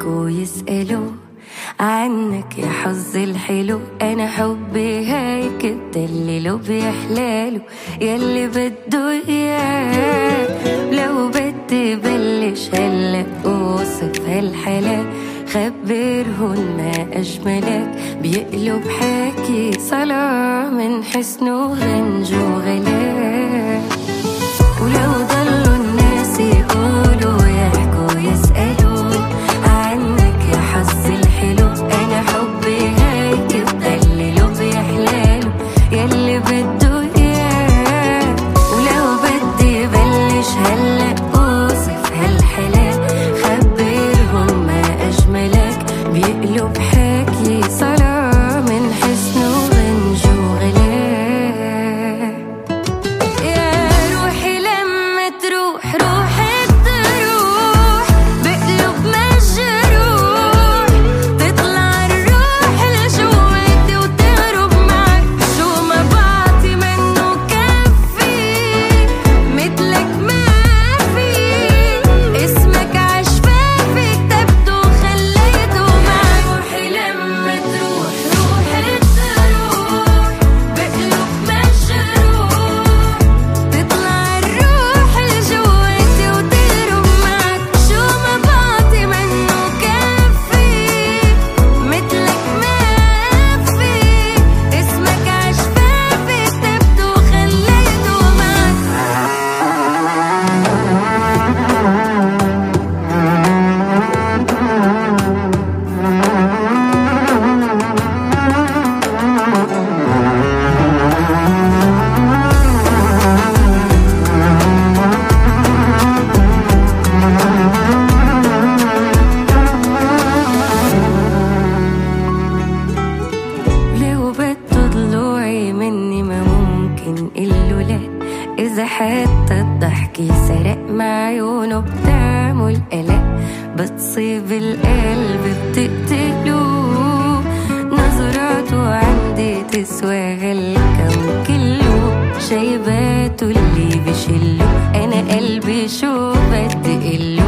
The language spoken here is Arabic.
يحكوا يسألوا عنك يا حظ الحلو. انا حبي هيك بدلله بيحلاله ياللي بده اياه. لو بدي بلش هلا اوصف هالحلا خبرهن ما اجملك. بيقلب حكي صلاة من حسنه غنج وغلاء. ولو ضلوا الناس يقولوا يحكوا يسألوا عنك يا حظ الحلو. انا حبي هيك بدلله بيحلاله ياللي بده اياه. ولو بدي بلش هلا اوصف هالحلا خبرهم ما اجملك. بيقلب حكي صلاة من حسنه غنج وغلاء. يا روحي لما تروح روحي تروح بقلب مجروح. تطلع الروح لجواتي وتهرب معك شو ما بعطي منه كفي. مثلك ما في اسمك عشفافي كتبته وخليته معك. روحي لما تروح روحي تروح بقلب مجروح. تطلع الروح لجواتي وتهرب معك شو ما بعطي منه كفي. مثلك ما في اسمك عشفافي كتبته وخليته معك. لو بده ضلوعي مني ما ممكن إله لا. إذا حتى الضحك سرق مع عيونه بتعمل قلق. بتصيب القلب بتقتله نظراته عندي تسوى هالكون كله. شايباته اللي بشله أنا قلبي شو بدي قله.